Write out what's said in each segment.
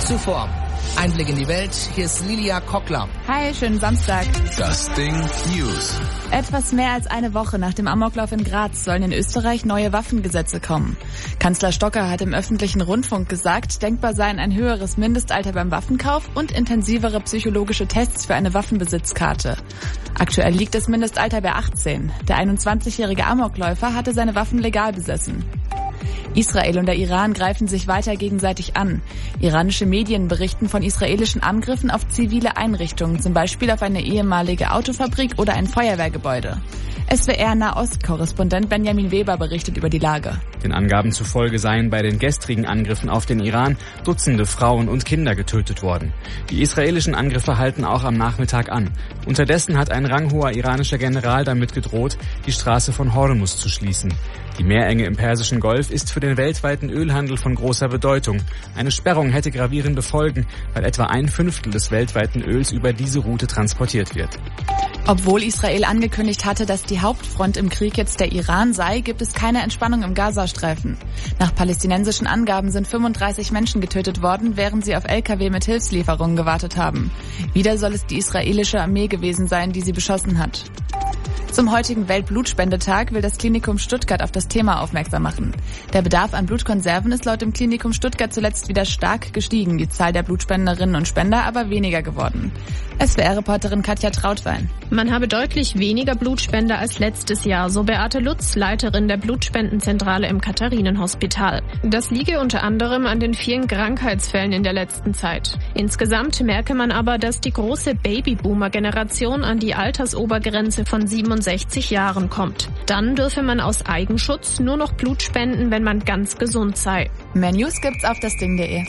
Zuvor Einblick in die Welt. Hier ist Lilia Kockler. Hi, schönen Samstag. Das Ding News. Etwas mehr als eine Woche nach dem Amoklauf in Graz sollen in Österreich neue Waffengesetze kommen. Kanzler Stocker hat im öffentlichen Rundfunk gesagt, denkbar seien ein höheres Mindestalter beim Waffenkauf und intensivere psychologische Tests für eine Waffenbesitzkarte. Aktuell liegt das Mindestalter bei 18. Der 21-jährige Amokläufer hatte seine Waffen legal besessen. Israel und der Iran greifen sich weiter gegenseitig an. Iranische Medien berichten von israelischen Angriffen auf zivile Einrichtungen, zum Beispiel auf eine ehemalige Autofabrik oder ein Feuerwehrgebäude. SWR-Nahost-Korrespondent Benjamin Weber berichtet über die Lage. Den Angaben zufolge seien bei den gestrigen Angriffen auf den Iran Dutzende Frauen und Kinder getötet worden. Die israelischen Angriffe halten auch am Nachmittag an. Unterdessen hat ein ranghoher iranischer General damit gedroht, die Straße von Hormuz zu schließen. Die Meerenge im Persischen Golf ist für den weltweiten Ölhandel von großer Bedeutung. Eine Sperrung hätte gravierende Folgen, weil etwa 1/5 des weltweiten Öls über diese Route transportiert wird. Obwohl Israel angekündigt hatte, dass die Hauptfront im Krieg jetzt der Iran sei, gibt es keine Entspannung im Gazastreifen. Nach palästinensischen Angaben sind 35 Menschen getötet worden, während sie auf LKW mit Hilfslieferungen gewartet haben. Wieder soll es die israelische Armee gewesen sein, die sie beschossen hat. Zum heutigen Weltblutspendetag will das Klinikum Stuttgart auf das Thema aufmerksam machen. Der Bedarf an Blutkonserven ist laut dem Klinikum Stuttgart zuletzt wieder stark gestiegen, die Zahl der Blutspenderinnen und Spender aber weniger geworden. SWR-Reporterin Katja Trautwein. Man habe deutlich weniger Blutspender als letztes Jahr, so Beate Lutz, Leiterin der Blutspendenzentrale im Katharinenhospital. Das liege unter anderem an den vielen Krankheitsfällen in der letzten Zeit. Insgesamt merke man aber, dass die große Babyboomer-Generation an die Altersobergrenze von 67 Jahren kommt. Dann dürfe man aus Eigenschutz nur noch Blut spenden, wenn man ganz gesund sei. Mehr News gibt's auf dasding.de.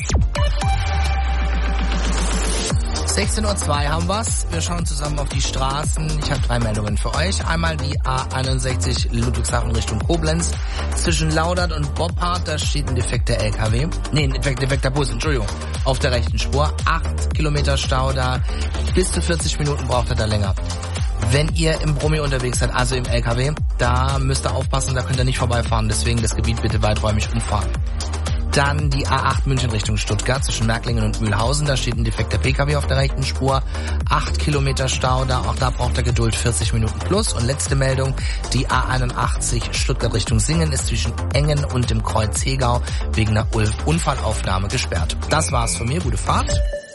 16:02 Uhr haben wir's. Wir schauen zusammen auf die Straßen. Ich habe 3 Meldungen für euch. Einmal die A61 Ludwigshafen Richtung Koblenz. Zwischen Laudert und Boppard, da steht ein defekter LKW. Nee, ein defekter Bus, Entschuldigung. Auf der rechten Spur. 8 Kilometer Stau da. Bis zu 40 Minuten braucht er da länger. Wenn ihr im Brummi unterwegs seid, also im LKW, da müsst ihr aufpassen, da könnt ihr nicht vorbeifahren. Deswegen das Gebiet bitte weiträumig umfahren. Dann die A8 München Richtung Stuttgart zwischen Märklingen und Mühlhausen. Da steht ein defekter PKW auf der rechten Spur. 8 Kilometer Stau da. Auch da braucht er Geduld 40 Minuten plus. Und letzte Meldung, die A81 Stuttgart Richtung Singen ist zwischen Engen und dem Kreuz Hegau wegen einer Unfallaufnahme gesperrt. Das war's von mir. Gute Fahrt.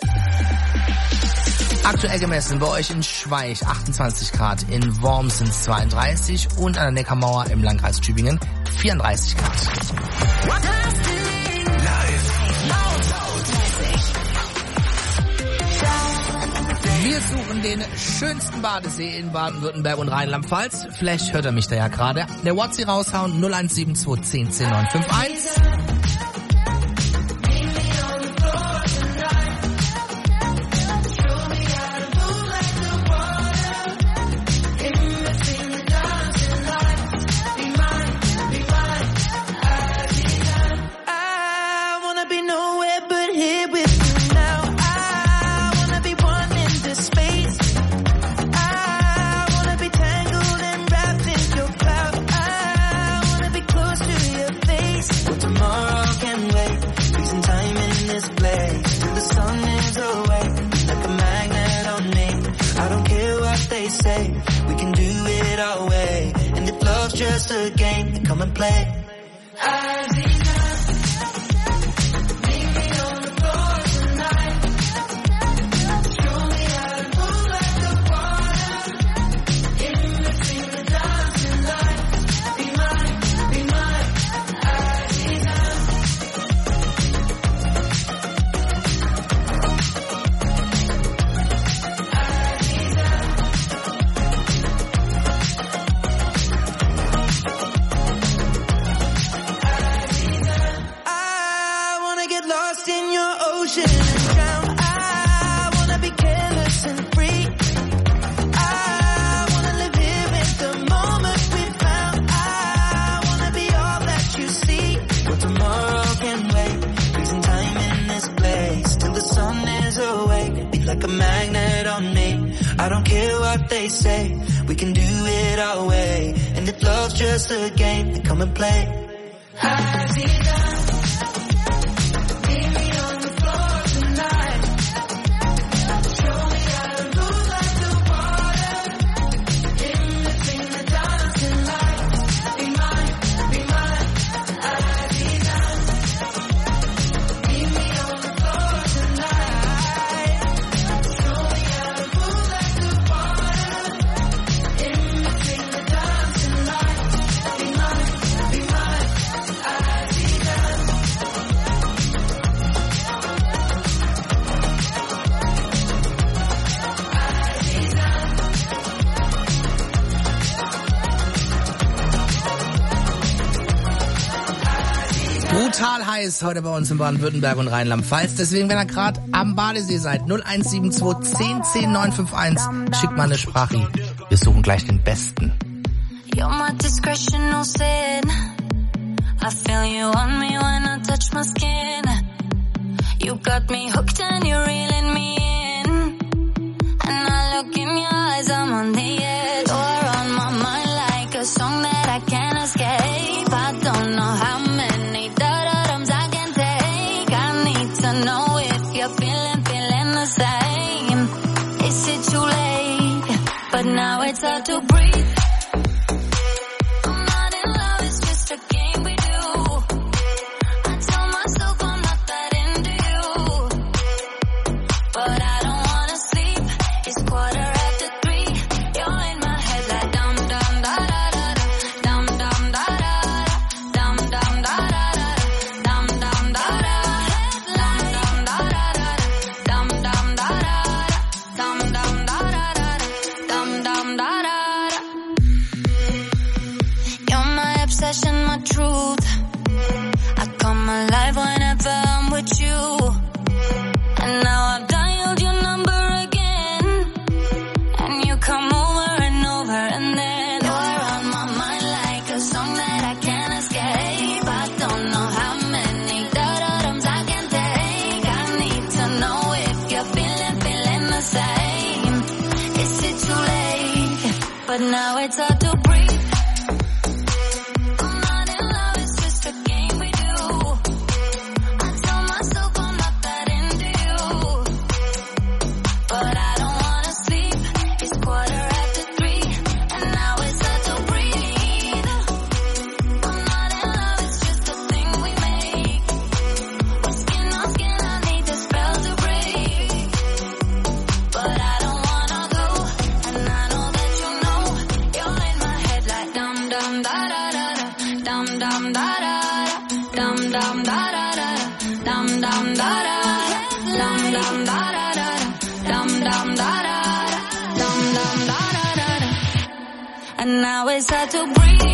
Aktuell gemessen bei euch in Schweich 28 Grad, in Worms sind es 32 und an der Neckarmauer im Landkreis Tübingen 34 Grad. Wir suchen den schönsten Badesee in Baden-Württemberg und Rheinland-Pfalz. Vielleicht hört er mich da ja gerade. Der WhatsApp raushauen 0172 10 10 951. Just a game, then come and play. Like a magnet on me. I don't care what they say. We can do it our way. And if love's just a game, then come and play. Brutal heiß heute bei uns in Baden-Württemberg und Rheinland-Pfalz. Deswegen, wenn ihr gerade am Badesee seid, 0172 10 10 951, schickt mal eine Sprache. Wir suchen gleich den Besten. You're my discretion, no sin. I feel you on me when I touch my skin. You got me hooked and you're reeling me in. And I look in your eyes, I'm on the edge. You're on my mind like a song that I can't escape. I don't know how many da-da-dums I can take. I need to know if you're feeling the same. Is it too late? But now it's hard to breathe. And now it's hard to breathe.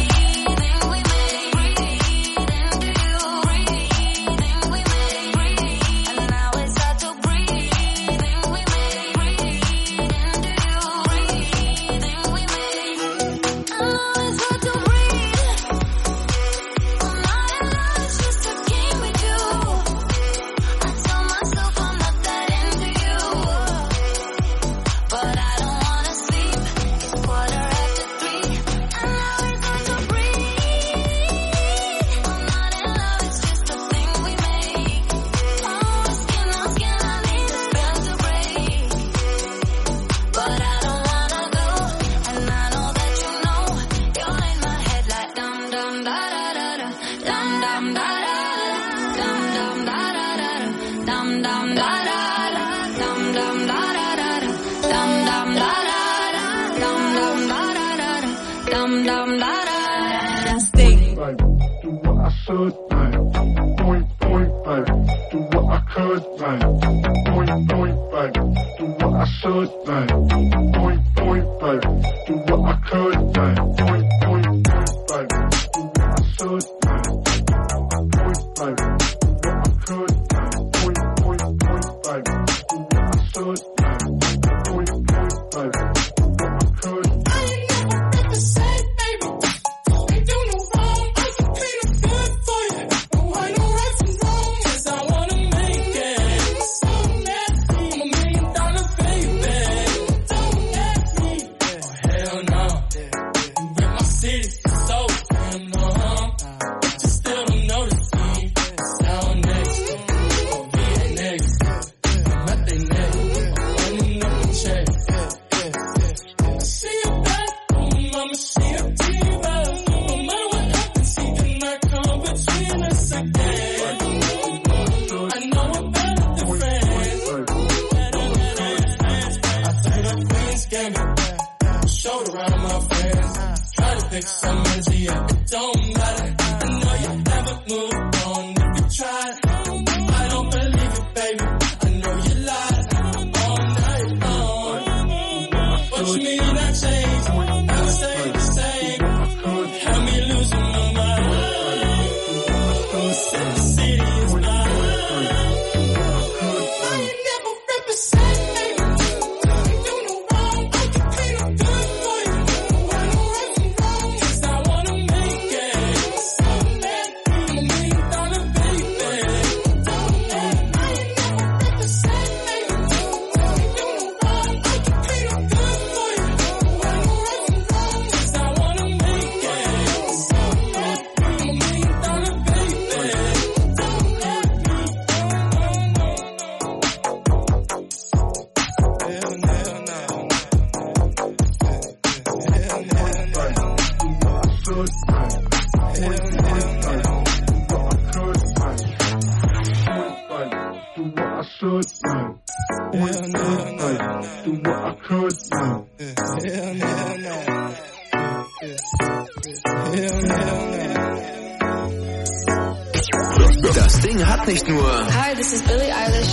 Say Das Ding hat nicht nur Hi, this is Billie Eilish.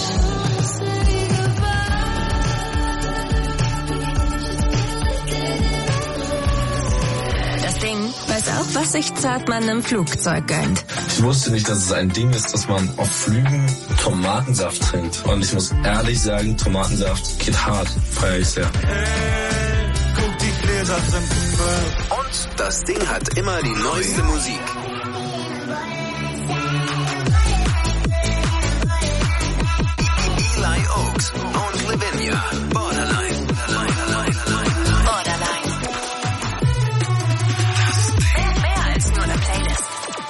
Das Ding weiß auch, was sich Zartmann im Flugzeug gönnt. Ich wusste nicht, dass es ein Ding ist, dass man auf Flügen Tomatensaft trinkt. Und ich muss ehrlich sagen, Tomatensaft geht hart. Feier ich sehr. und das Ding hat immer die neueste Musik. Eli Oaks und Lavinia. Borderline. Mehr als nur eine Playlist.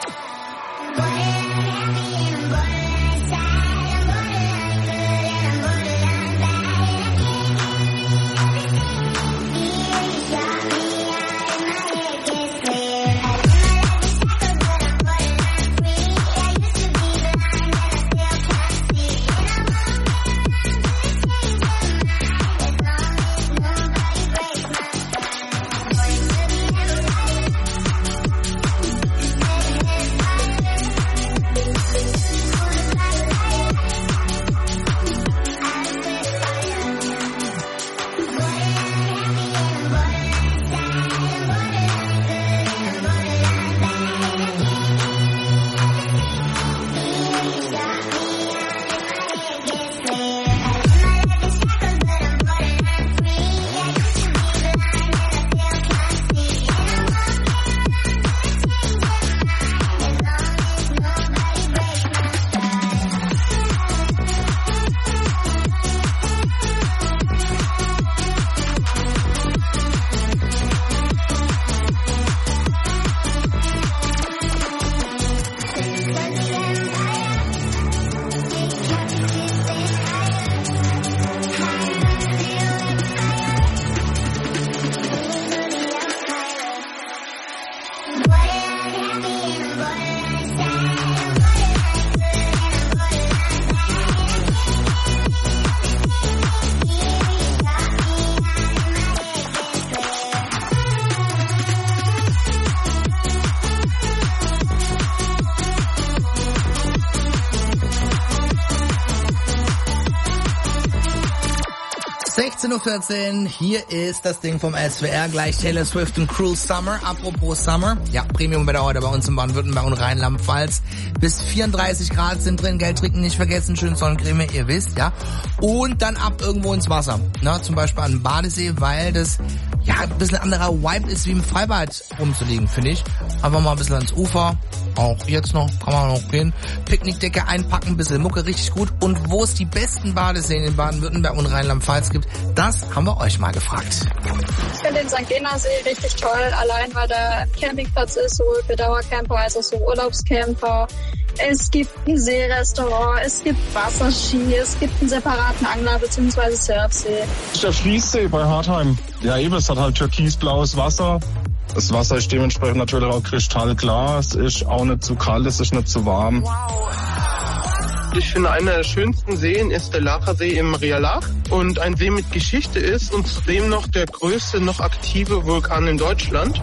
Uhr, hier ist das Ding vom SWR, gleich Taylor Swift und Cruel Summer. Apropos Summer, ja, Premium-Wetter heute bei uns in Baden-Württemberg und Rheinland-Pfalz. Bis 34 Grad sind drin, Geld trinken nicht vergessen, schön Sonnencreme, ihr wisst, ja. Und dann ab irgendwo ins Wasser, ne, zum Beispiel an den Badesee, weil das ja ein bisschen anderer Vibe ist, wie im Freibad rumzuliegen, finde ich. Einfach mal ein bisschen ans Ufer, auch jetzt noch, kann man noch gehen. Picknickdecke einpacken, ein bisschen Mucke, richtig gut. Und wo es die besten Badeseen in Baden-Württemberg und Rheinland-Pfalz gibt, das haben wir euch mal gefragt. Ich finde den St. Gener-See richtig toll, allein weil da ein Campingplatz ist, sowohl für Dauercamper als auch so Urlaubscamper. Es gibt ein Seerestaurant, es gibt Wasserski, es gibt einen separaten Angler- bzw. Surfsee. Das ist der Fließsee bei Hartheim. Ja eben, es hat halt türkisblaues Wasser. Das Wasser ist dementsprechend natürlich auch kristallklar. Es ist auch nicht zu kalt, es ist nicht zu warm. Ich finde, einer der schönsten Seen ist der Lacher See im Rialach und ein See mit Geschichte ist und zudem noch der größte noch aktive Vulkan in Deutschland.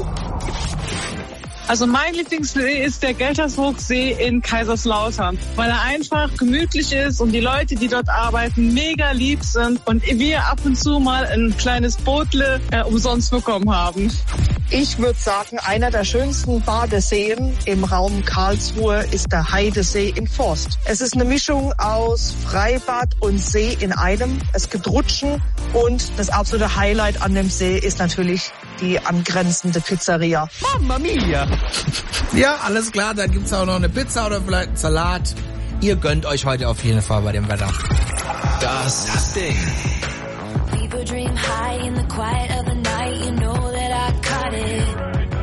Also mein Lieblingssee ist der Geltersburgsee in Kaiserslautern, weil er einfach gemütlich ist und die Leute, die dort arbeiten, mega lieb sind und wir ab und zu mal ein kleines Bootle umsonst bekommen haben. Ich würde sagen, einer der schönsten Badeseen im Raum Karlsruhe ist der Heidesee in Forst. Es ist eine Mischung aus Freibad und See in einem. Es gibt Rutschen und das absolute Highlight an dem See ist natürlich die angrenzende Pizzeria. Mamma mia! Ja, alles klar, dann gibt's auch noch eine Pizza oder vielleicht einen Salat. Ihr gönnt euch heute auf jeden Fall bei dem Wetter. Das Ding. People dream high in the quiet of the night. You know that I caught it.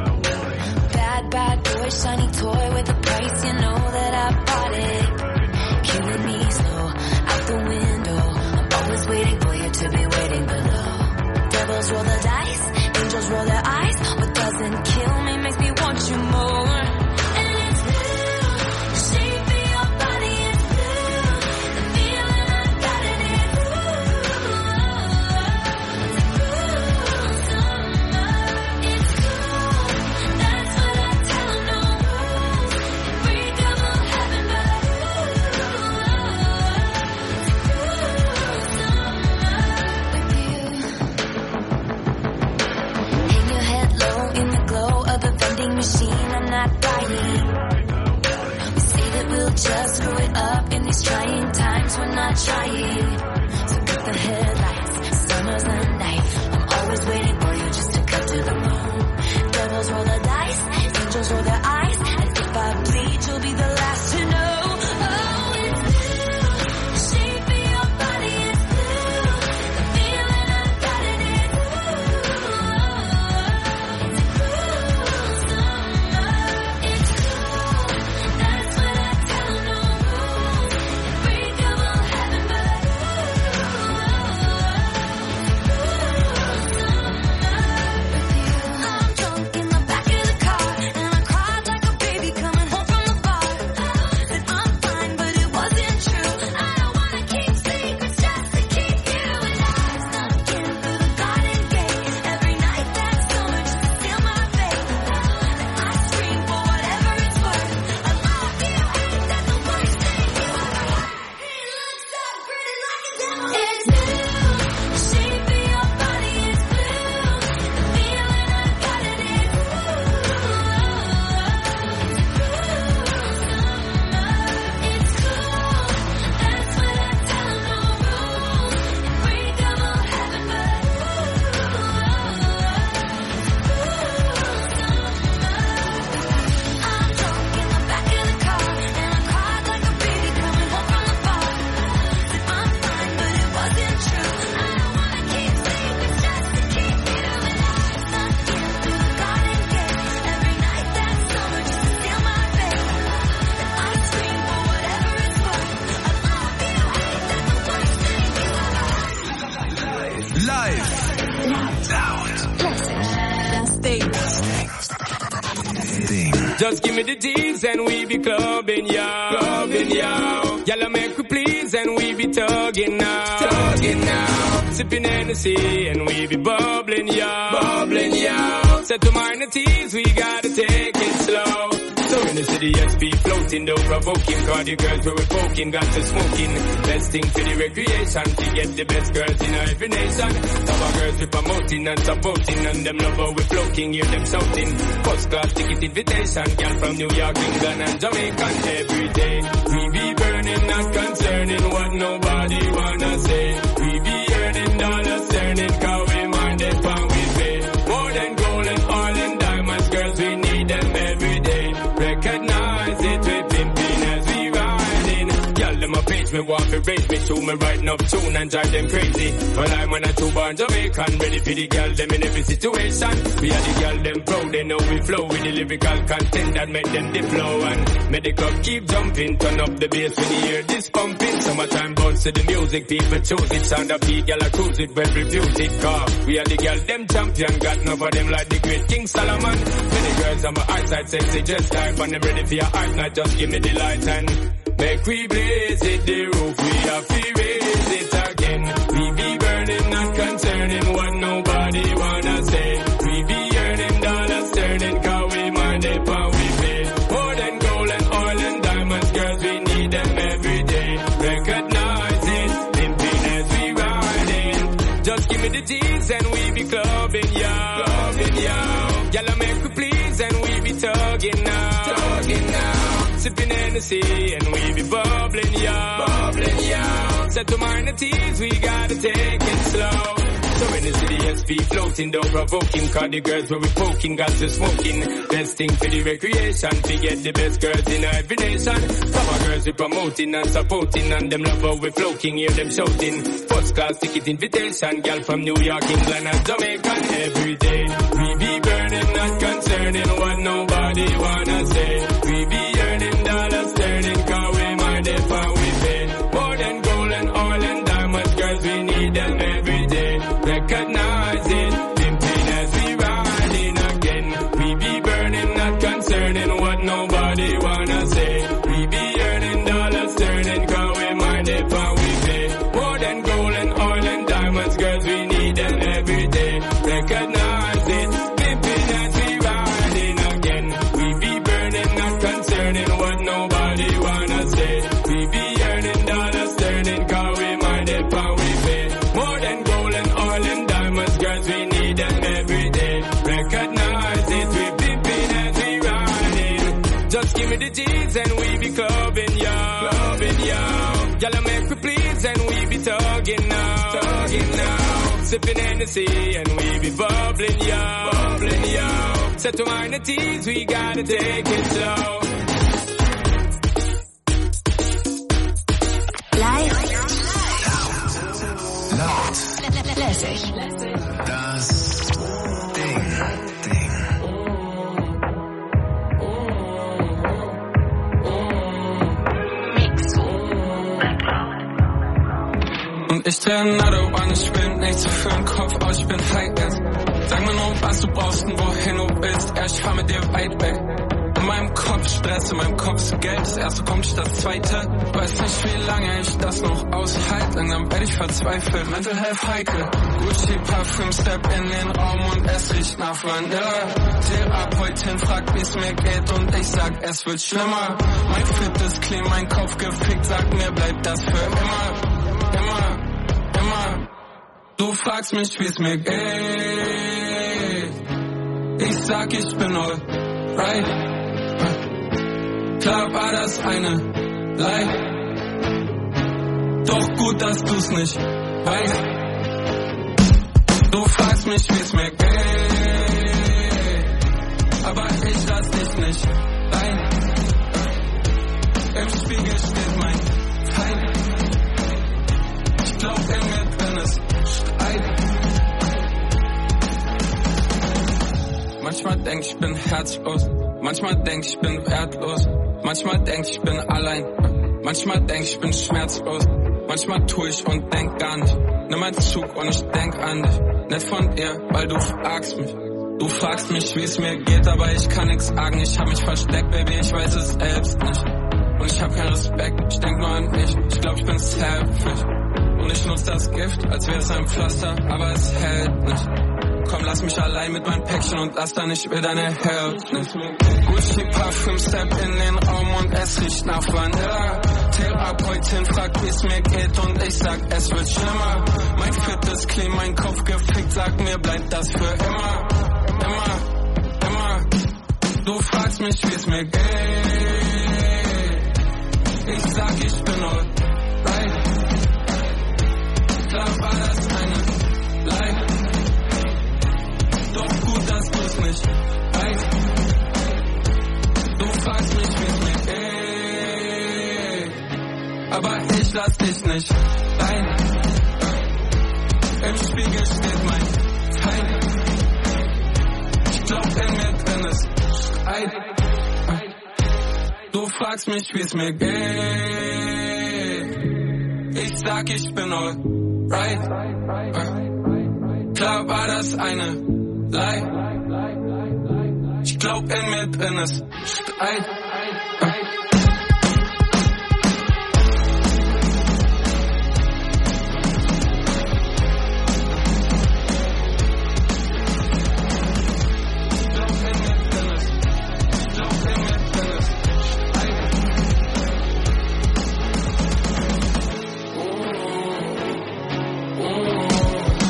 Bad boy, shiny toy with a price. You know that I bought it. Killing me slow, out the window. I'm always waiting for you to be waiting below. Devils roll the dice, angels roll their eyes. What doesn't kill me makes me want you more. Machine, I'm not dying. We say that we'll just screw it up in these trying times. We're not trying. So cut the headlights. Summer's the night. I'm always waiting for you just to cut to the bone. Devils roll the dice, angels roll their eyes, and if I bleed, you'll be the last to know. Oh, it's blue. The shape of your body is blue. The feeling I've got it is blue. Just give me the D's and we be clubbing, yo. Clubbing, yo. Y'all make we please and we be tugging now. Tugging now. Sipping Hennessy and we be bubbling, yo. Bubbling, yo. Set to minor T's, we gotta take it slow. So in the city, yes, be floating, though provoking. Cause the girls we were poking, got to smoking. Best thing for the recreation, to get the best girls in every nation. Some our girls we promoting and supporting, and them love how we floating, hear them shouting. First class ticket invitation, girl from New York, England and Jamaica every day. We be burning, not concerning what nobody wanna say. We be earning dollars, earning, cause we minded when we pay. More than gold and oil and diamonds, girls we need them every day. Recognize it, we pimping as we riding. Y'all them a page, me want to raise me to me writing up tune and drive them crazy. Well, I'm on a two-born Jamaican, ready for the girl them in every situation. We are the girl them proud, they know we flow with the lyrical content that make them the flow. And make the club keep jumping, turn up the bass when you hear this pumping. Summertime bounce to the music, people choose it. Sound up beat, girl I cruise it, well refuse it. Cause we are the girl them champion, got enough of them like the great King Solomon. Many girls on my eyesight sexy, just type and them ready for your eyes, not just give me the light and make we blaze it, the roof we have to raise it again. We be burning, not concerning what nobody wanna say. We be earning dollars, turning, cause we mind it, but we pay. More than gold and oil and diamonds, girls, we need them every day. Recognize it, pimping as we riding. Just give me the G's and we be clubbing, yo. Clubbing, yo. tugging now. Sipping Hennessy and we be bubbling, yo. Set to minor teas, we gotta take it slow. So in the city, SP floating, don't provoking, cause the girls where we poking, got to smoking. Best thing for the recreation, to get the best girls in every nation. Some girls we promoting and supporting, and them love how we floating, hear them shouting. First class ticket invitation, girl from New York, England and Jamaica every day. We be burning, not concerning what nobody wanna say. We be earning dollars, turning, cause we mind if we pay. More than gold and oil and diamonds, girls we need them every day. Recognize it, pimping as we riding again. We be burning, not concerning what nobody wanna say. We be earning dollars, turning, cause we mind it how we pay. More than gold and oil and diamonds, girls, we need them every day. Recognize it, pimping as we riding again. We be burning, not concerning what nobody wanna say. We be earning dollars, turning, cause we mind it how we pay. More than gold and oil and diamonds, girls, we need them every day. Recognize it, we pimping as we riding. Just give me the G's and we be clubbing, yo. Y'all make me please and we be tugging now. Sipping Hennessy and we be bubbling, yo. Set to minor teas, we gotta take it slow. Lässig. Das Ding. Und ich drehe another one, ich bin nichts für den Kopf aus, ich bin high end. Sag mir nur, was du brauchst und wohin du willst, ich fahr mit dir weit weg. In meinem Kopf Stress, in meinem Kopf ist Geld, das erste kommt statt das zweite. Weiß nicht, wie lange ich das noch aushalte, langsam werde ich verzweifelt. Mental Health heikel, Gucci Parfüm, Step in den Raum und es riecht nach Vanille. Therapeutin fragt, wie's mir geht und ich sag, es wird schlimmer. Mein Fit ist clean, mein Kopf gefickt, sag mir, bleibt das für immer. Du fragst mich, wie's mir geht. Ich sag, ich bin alright. Klar war das eine Lie. Doch gut, dass du's nicht weißt. Du fragst mich, wie's mir geht. Aber ich lass dich nicht rein. Im Spiegel steht mein Feind. Ich glaub, in mir drin ist Streit. Manchmal denk ich bin herzlos. Manchmal denk ich bin wertlos. Manchmal denk ich bin allein. Manchmal denk ich bin schmerzlos. Manchmal tu ich und denk gar nicht. Nimm einen Zug und ich denk an dich. Nicht von dir, weil du fragst mich. Du fragst mich, wie es mir geht, aber ich kann nix sagen. Ich hab mich versteckt, Baby, ich weiß es selbst nicht. Und ich hab keinen Respekt, ich denk nur an dich. Ich glaub, ich bin selfish. Und ich nutz das Gift, als wäre es ein Pflaster, aber es hält nicht. Komm, lass mich allein mit meinem Päckchen und lass dann nicht mehr deine Hälfte. Gucci Parfüm, Step in den Raum und es riecht nach Vanille. Therapeutin fragt, wie's mir geht und ich sag, es wird schlimmer. Mein Fit ist clean, mein Kopf gefickt, sag mir, bleibt das für immer. Immer. Du fragst mich, wie's mir geht. Ich sag, ich bin alright. Klar war das eine Lie. Doch gut, dass du's nicht weißt. Du fragst mich, wie's mir geht. Aber ich lass dich nicht rein. Im Spiegel steht mein Feind. Ich glaub, in mir drin ist Streit. Du fragst mich, wie's mir geht. Ich sag, ich bin alright. Klar war das eine Lie. Ich glaub, in mir drin ist Streit.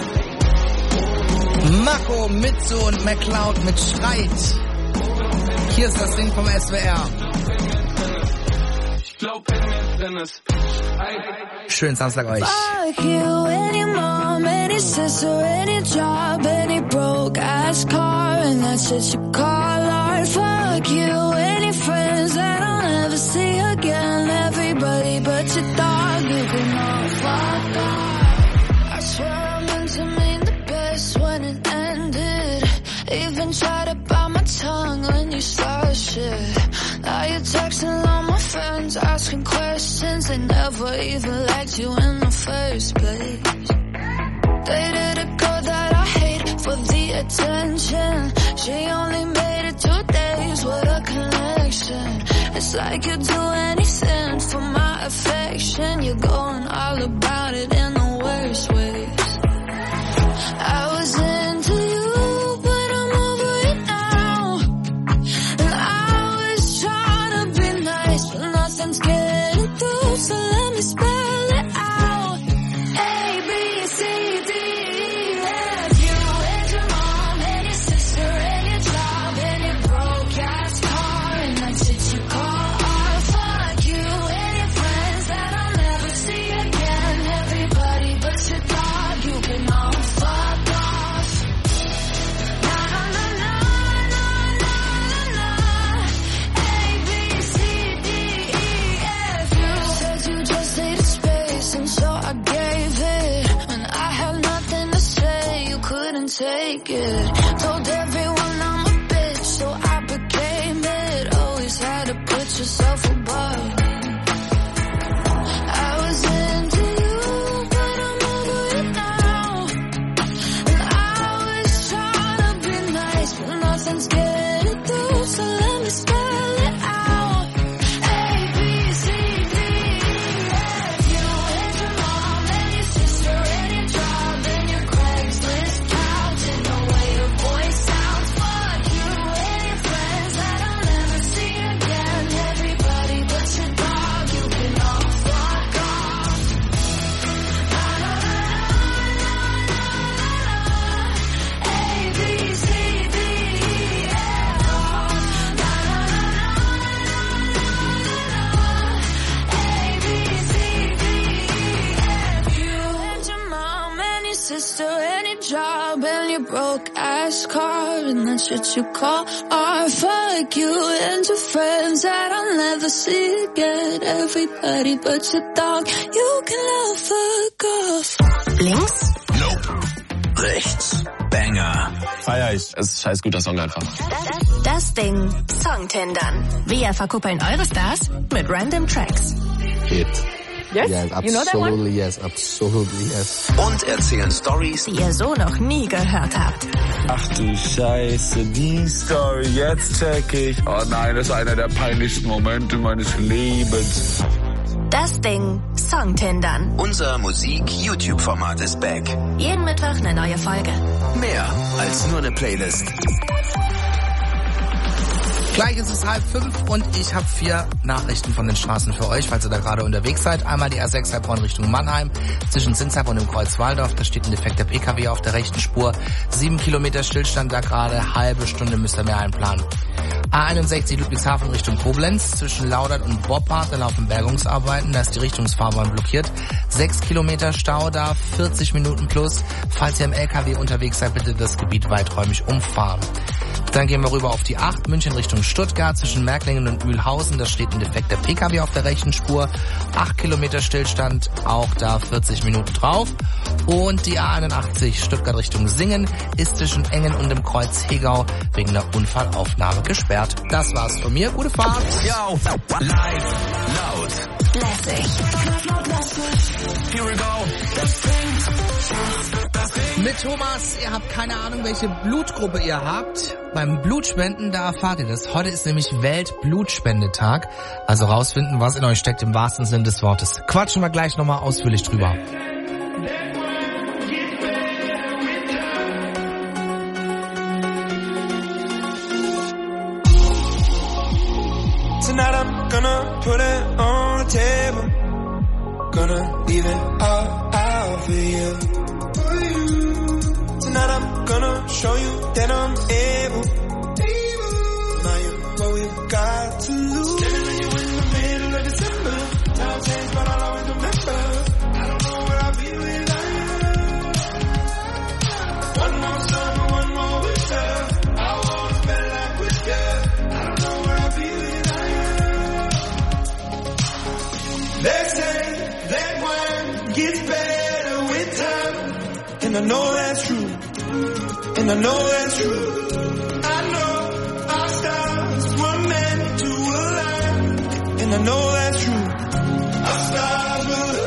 Mako, Mitsu und McCloud mit Streit. Hier ist das Ding vom SWR. Ich glaub, in mir drin ist. Schönen Samstag euch. Fuck you, any mom, any sister, any job, any broke ass car, and that's shit you call art. Fuck you, any friends that I'll never see again, everybody but your dog, you can all fuck off. I swear I meant to mean the best when it ended, even tried to bite my tongue when you started shit. Now you're texting all my friends, asking questions, they never even liked you in the first place. Dated a girl that I hate for the attention, she only made it 2 days with a connection. It's like you'd do anything for my affection, you're going all about it in the worst ways. I was into you, but I'm over it now, and I was trying to be nice, but nothing's getting through, so let me spell it out. A, B, C, D, E, F, you and your mom and your sister and your job and your broke ass car, and that's shit you call art. Fuck you and your friends that I'll never see again, everybody but your dog, you can all fuck off. Na na na na na na na. A, B, C, D, E, F, you said you just needed space, and so I gave it. When I had nothing to say, you couldn't take it. Told everyone I'm a bitch, so I became it. Always had to put yourself above me. I was into you, but I'm over it now, and I was trying to be nice, but nothing's getting through, so let me spell it out. A, B, C, D, E, F, you and your mom and your sister and your job and your Craigslist couch and the way your voice sounds. Fuck you and your friends that I'll never see again, everybody but your dog, you can all fuck off. Na na na na na na. A, B, C, D, E, F, na na na A, B, C, D, E, F, you and your mom and your sister and your job and your broke ass car, and that's what you call art. Fuck you and your friends that I'll never see again, everybody but your dog, you can all fuck off. Links? Nope. Rechts? Banger. Feier ich. Es ist scheiß guter Song einfach. Das Ding Songtendern. Wir verkuppeln eure Stars mit Random Tracks. Hit. Yes? You know that one? Yes, absolutely yes. Und erzählen Stories, Die ihr so noch nie gehört habt. Ach du Scheiße, die Story, jetzt check ich. Oh nein, das ist einer der peinlichsten Momente meines Lebens. Das Ding Songtendern. Unser Musik-YouTube-Format ist back. Jeden Mittwoch eine neue Folge. Mehr als nur eine Playlist. Gleich ist es 4:30 und ich habe 4 Nachrichten von den Straßen für euch, falls ihr da gerade unterwegs seid. Einmal die A6 Heilbronn Richtung Mannheim, zwischen Sinsheim und dem Kreuz Waldorf. Da steht ein defekter PKW auf der rechten Spur. 7 Kilometer Stillstand da gerade, halbe Stunde müsst ihr mehr einplanen. A61 Ludwigshafen Richtung Koblenz, zwischen Laudert und Boppard, da laufen Bergungsarbeiten, da ist die Richtungsfahrbahn blockiert. 6 Kilometer Stau da, 40 Minuten plus. Falls ihr im LKW unterwegs seid, bitte das Gebiet weiträumig umfahren. Dann gehen wir rüber auf die 8, München Richtung Stuttgart, zwischen Märklingen und Mühlhausen, da steht ein defekter PKW auf der rechten Spur. 8 Kilometer Stillstand, auch da 40 Minuten drauf. Und die A81 Stuttgart Richtung Singen ist zwischen Engen und dem Kreuz Hegau wegen einer Unfallaufnahme gesperrt. Das war's von mir, gute Fahrt. Yo, live, laut, lässig. Here we go. Mit Thomas, ihr habt keine Ahnung, welche Blutgruppe ihr habt. Beim Blutspenden, da erfahrt ihr das. Heute ist nämlich Weltblutspendetag. Also rausfinden, was in euch steckt im wahrsten Sinne des Wortes. Quatschen wir gleich nochmal ausführlich drüber. Tonight I'm gonna put it on the table. Gonna leave it all out for you. Tonight I'm gonna show you that I'm able. My gets better with time. And I know that's true. And I know that's true. I know our stars were meant to align. And I know that's true. Our stars will align.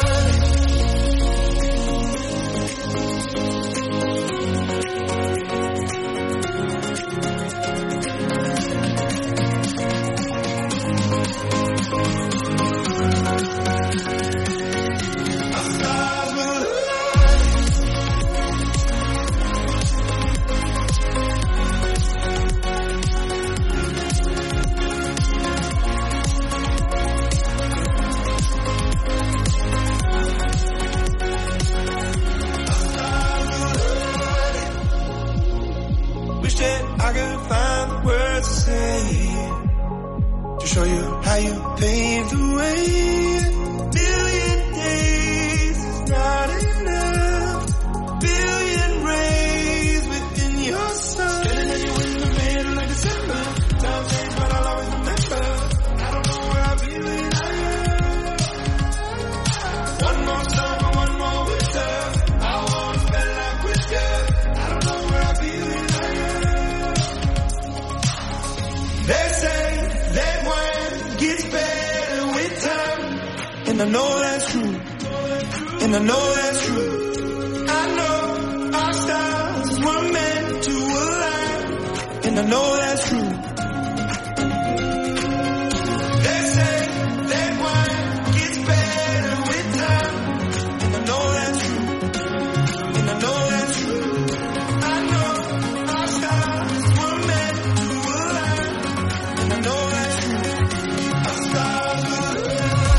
I could find the words to say to show you how you paved the way. Billion days is not enough. Billion rays within your sun. Standing in your window, made like December. Now change, but I'll always remember. I don't know where I'll be when I am. One more summer, one more winter. I wanna spend life with you. I don't know where I'll be when I am. They say that wine gets better with time. And I know that's true. And I know that's true. I know our stars were meant to align. And I know that's true. They say that wine gets better with time. And I know that's true. And I know that's true. I know our stars were meant to align. And I know that's true. Our stars will align.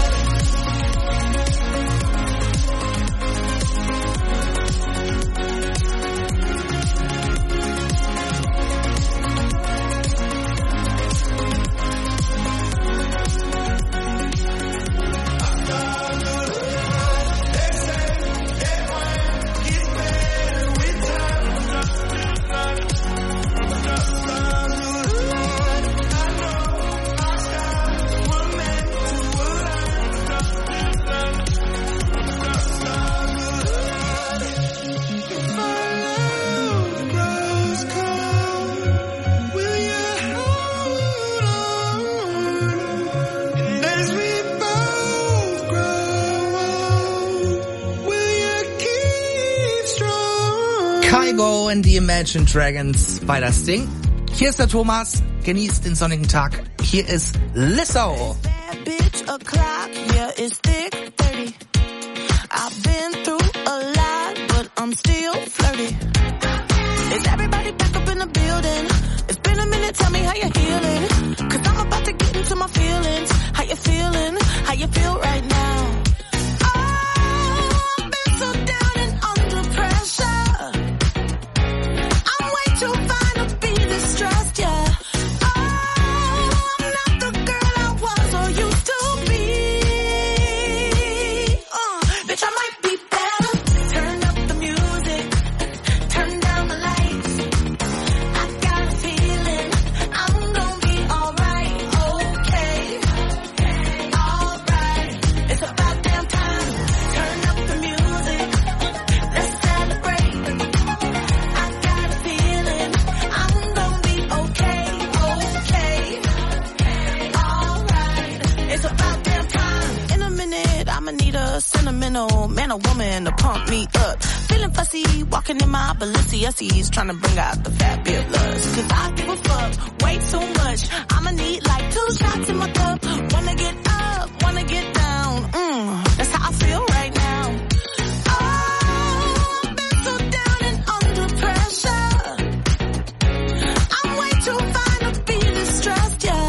Kygo and the Imagine Dragons bei das Ding. Hier ist der Thomas, genießt den sonnigen Tag. Hier ist Lizzo. Yeah, it's thick 30. I've been through a lot, but I'm still flirty. Is everybody back up in the building? It's been a minute, tell me how you're healing. Cause I'm about to get into my feelings. How you feeling? How you feel right now? Oh, I've been so down and under pressure. I'm way too fine to be distressed, yeah. Sentimental man or woman to pump me up. Feeling fussy, walking in my Balenciennes, trying to bring out the fat bit lust. Cause I give a fuck way too much. I'ma need like 2 shots in my cup. Wanna get up, wanna get down. That's how I feel right now. Oh, I've been so down and under pressure. I'm way too fine to be distressed, yeah.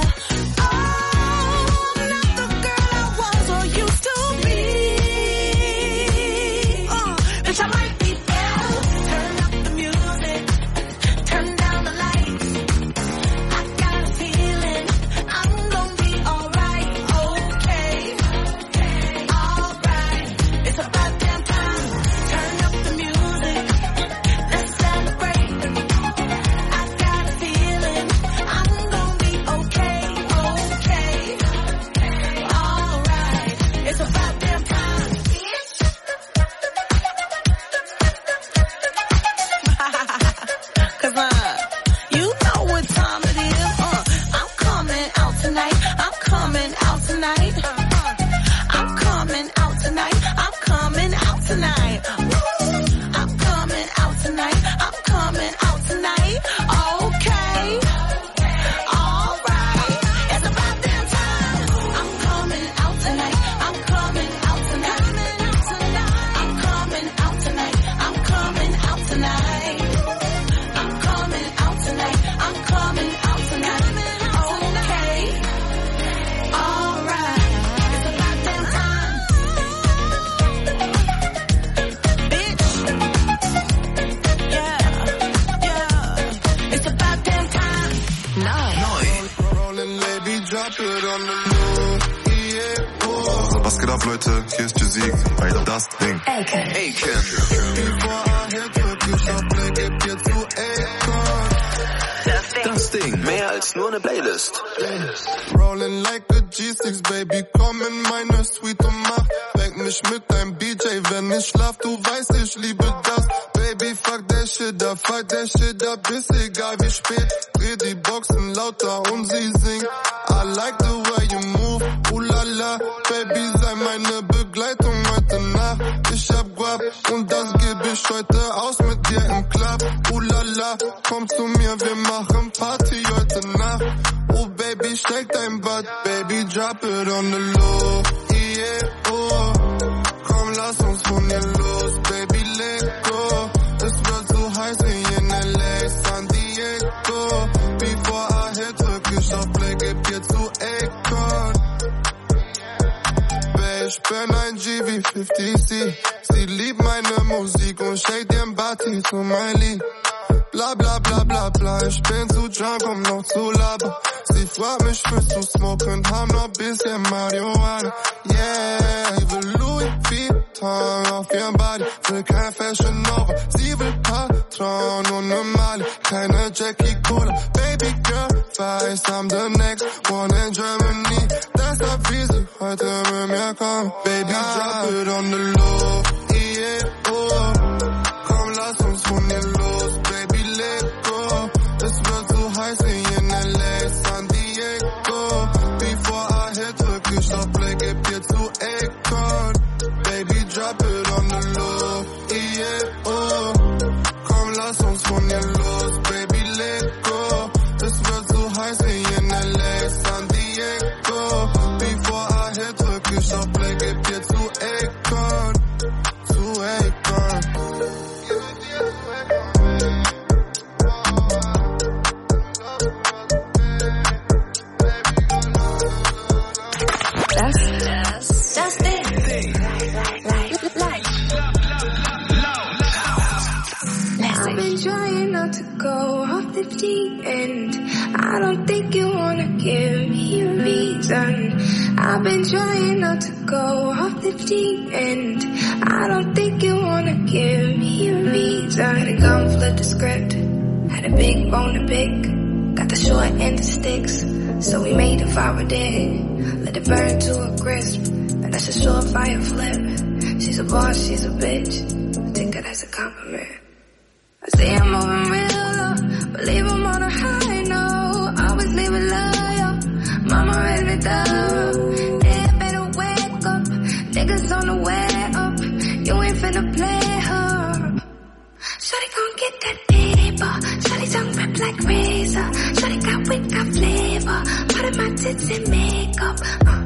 Was geht ab, Leute? Hier ist Jazzy bei Das Ding. Aiken. Before I hit Türkisch auf Play, gib dir zu Akon. Das Ding, mehr als nur eine Playlist. Rolling like a G6, Baby, komm in meine Suite und mach weg mich mit deinem BJ, wenn ich schlaf, du weißt, ich liebe das. Baby, fuck that shit up, ist egal wie spät. Dreh die Boxen lauter und sie singt. I like the way you move, la, Baby, sei meine Begleitung heute Nacht. Ich hab Guap und das geb ich heute aus mit dir im Club. La, komm zu mir, wir machen Party heute Nacht. Oh Baby, shake dein Butt, Baby, drop it on the low. Yeah, oh, komm, lass uns von hier los, Baby, let go. Es wird so heiß wie in LA, San Diego. Before I hit Türkisch auf Play, gib dir zu Akon. Ich bin ein G wie 50C. Sie liebt meine Musik und shake den Body zu mein Lied. Bla bla bla bla bla, ich bin zu drunk, um noch zu labern. Sie fragt mich, willst du smoken, haben noch bisschen Marihuana. Yeah, ich will Louis Vuitton auf ihrem Body, will kein Fashion Nova. Sie will Patron und ne Mali, keine Jackie Cola. Baby girl, weiß, I'm the next one in Germany. Deshalb will sie heute mit mir kommen. Baby, drop it on the low, yeah, oh. Komm, lass uns von hier los, Baby, let go. Es wird so heiß wie in LA, San Diego. Before I hit Türkisch auf Play, gib dir zu Akon. Baby, drop it on the low, yeah, oh. Komm, lass uns von hier los, Baby, let go. Es wird so heiß wie in LA, San Diego. Before I hit Türkisch auf Play, gib dir zu Akon. Zu Akon. Das Ding. I've been trying not to go off the deep end. I don't think you wanna give me a reason. I've been trying not to go off the deep end. I don't think you wanna give me a reason. Had a gun, flip the script. Had a big bone to pick. Got the short end of sticks. So we made a fire day. Let it burn to a crisp. And that's a surefire flip. She's a boss, she's a bitch. Take that as a compliment. I say I'm moving real low, but leave 'em on a high note. Always leave it loyal. Mama raised me thorough. They better wake up. Niggas on the way up. You ain't finna play her. Shawty gon' get that paper. Shawty tongue rip like razor. Shawty got wit, got flavor. Part of my tits and makeup.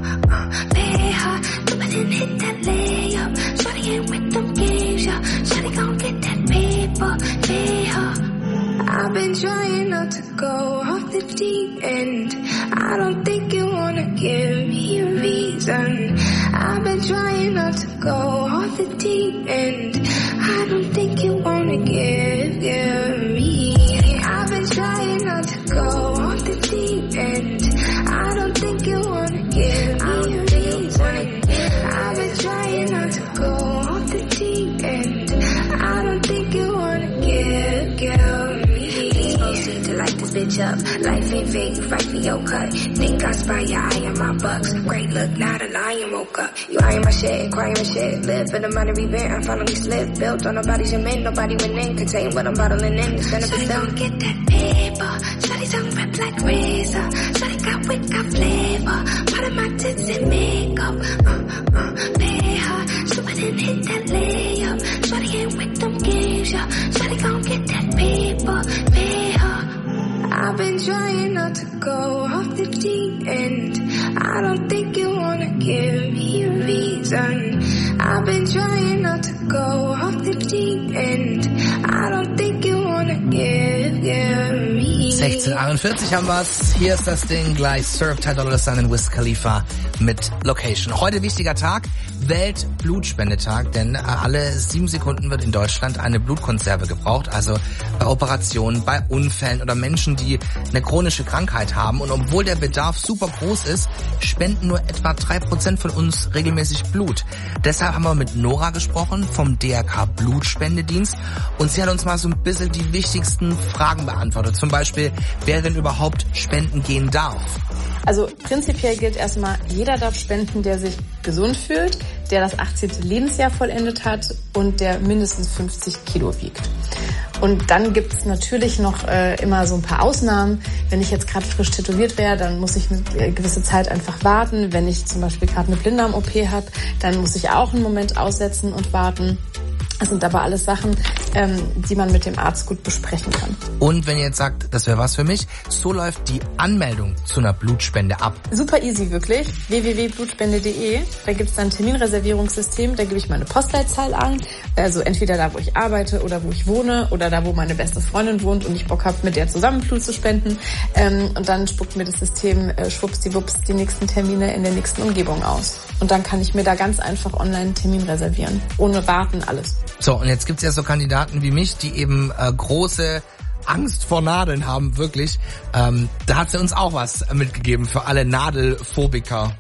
Pay her. Do it and hit that layup. Shawty ain't with them games, yeah. Shawty gon' get that paper. Pay her. I've been trying not to go off the deep end. I don't think you wanna give me a reason. I've been trying not to go off the deep end. I don't think you wanna give me. I've been trying not to go off the deep end. I don't think you wanna give me a reason. I've been trying not to go off the deep end. I don't think you wanna give me. Proceed to light this bitch up. Life ain't fair, you fight for your cut. Think I spy your eye on my bucks. Great look, not a lion woke up. You eyeing my shit, crying my shit. Live for the money we been, I finally slipped. Built on nobody's your men, nobody winning. Contain what I'm bottling in, the center of them. Get that paper. Shawty tongue rip like razor. Shawty got wit, got flavor. Part of my tits and makeup. Pay her. So I didn't hit that layup. Shawty ain't with them games, yeah. Shawty gon' get that paper. Pay her. I've been trying not to go off the deep end. I don't think you wanna give me a reason. I've been trying not to go off the deep end. I don't think you wanna give me. 16:41 haben wir's. Hier ist das Ding gleich. Surf, Ty Dolla $ign und Wiz Khalifa mit Location. Heute wichtiger Tag, Weltblutspendetag, denn alle 7 Sekunden wird in Deutschland eine Blutkonserve gebraucht. Also bei Operationen, bei Unfällen oder Menschen, die eine chronische Krankheit haben. Und obwohl der Bedarf super groß ist, spenden nur etwa 3% von uns regelmäßig Blut. Deshalb haben wir mit Nora gesprochen vom DRK Blutspendedienst und sie hat uns mal so ein bisschen die wichtigsten Fragen beantwortet. Zum Beispiel, wer denn überhaupt spenden gehen darf. Also prinzipiell gilt erstmal, jeder darf spenden, der sich gesund fühlt, der das 18. Lebensjahr vollendet hat und der mindestens 50 Kilo wiegt. Und dann gibt's natürlich noch immer so ein paar Ausnahmen. Wenn ich jetzt gerade frisch tätowiert wäre, dann muss ich eine gewisse Zeit einfach warten. Wenn ich zum Beispiel gerade eine Blinddarm-OP habe, dann muss ich auch einen Moment aussetzen und warten. Das sind aber alles Sachen, die man mit dem Arzt gut besprechen kann. Und wenn ihr jetzt sagt, das wäre was für mich, so läuft die Anmeldung zu einer Blutspende ab. Super easy, wirklich. www.blutspende.de. Da gibt's dann ein Terminreservierungssystem. Da gebe ich meine Postleitzahl an. Also entweder da, wo ich arbeite oder wo ich wohne oder da, wo meine beste Freundin wohnt und ich Bock habe, mit der zusammen Blut zu spenden. Und dann spuckt mir das System schwuppsdiwupps die nächsten Termine in der nächsten Umgebung aus. Und dann kann ich mir da ganz einfach online einen Termin reservieren. Ohne warten, alles. So, und jetzt gibt's ja so Kandidaten wie mich, die eben große Angst vor Nadeln haben, wirklich. Da hat sie uns auch was mitgegeben für alle Nadelphobiker.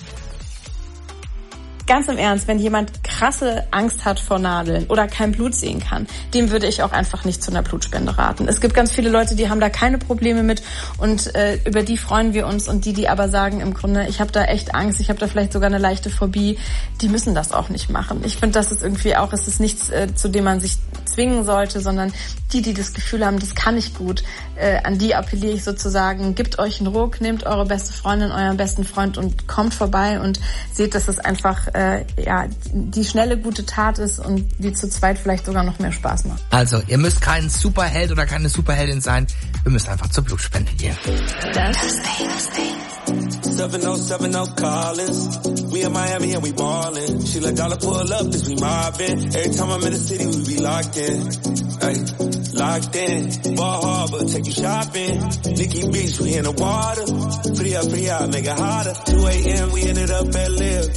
Ganz im Ernst, wenn jemand krasse Angst hat vor Nadeln oder kein Blut sehen kann, dem würde ich auch einfach nicht zu einer Blutspende raten. Es gibt ganz viele Leute, die haben da keine Probleme mit und über die freuen wir uns. Und die aber sagen im Grunde, ich habe da echt Angst, ich habe da vielleicht sogar eine leichte Phobie, die müssen das auch nicht machen. Ich finde, das ist irgendwie auch, es ist nichts, zu dem man sich zwingen sollte, sondern die das Gefühl haben, das kann ich gut, an die appelliere ich sozusagen, gebt euch einen Ruck, nehmt eure beste Freundin, euren besten Freund und kommt vorbei und seht, dass es einfach die schnelle, gute Tat ist und die zu zweit vielleicht sogar noch mehr Spaß macht. Also, ihr müsst kein Superheld oder keine Superheldin sein, ihr müsst einfach zur Blutspende gehen. Das 7070 Collins. We in Miami and we ballin'. She let dollar pull up, this we mobbin'. Every time I'm in the city, we be locked in. Ay, locked in. Ball Harbor, take you shopping. Nikki Beach, we in the water. Free up, make it hotter. 2 a.m., we ended up at Live.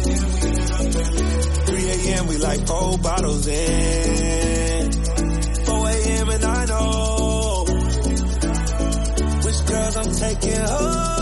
3 a.m., we like 4 bottles in. 4 a.m. and I know which girls I'm taking home.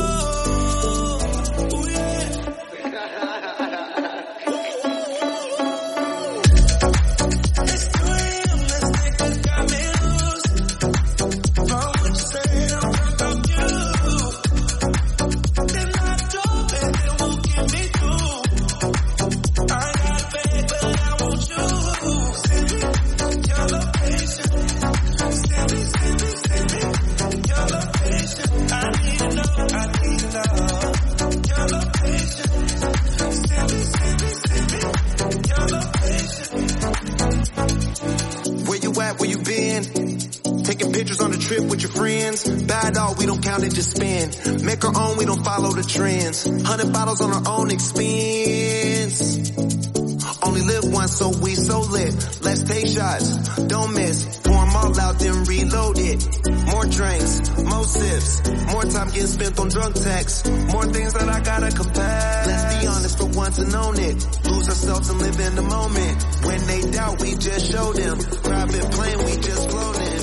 Just spend, make our own, we don't follow the trends. 100 bottles on our own expense. Only live once, so we so lit. Let's take shots, don't miss. Pour them all out, then reload it. More drinks, more sips, more time getting spent on drunk texts. More things that I gotta confess. Let's be honest for once and own it. Lose ourselves and live in the moment. When they doubt, we just show them. Private plane, we just float in.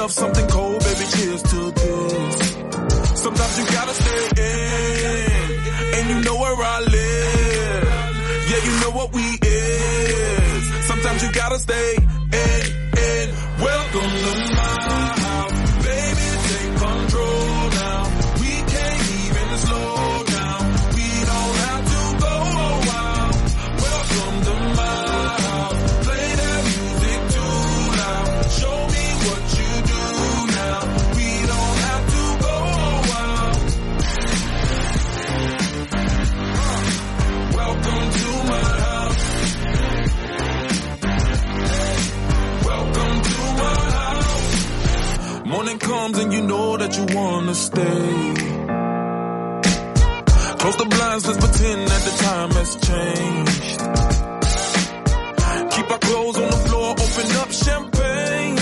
of something cold, baby, cheers to this. Sometimes you gotta stay in, and you know where I live. Yeah, you know what we is. Sometimes you gotta stay in. Welcome to my house, baby, take control now. We can't even slow down. We don't have to go a while. Welcome to my house, play that music too loud. Show me what you do now. We don't have to go a while. Welcome to my house. Welcome to my house. Morning comes and you know that you wanna stay. Close the blinds, let's pretend that the time has changed. Keep our clothes on the floor, open up champagne.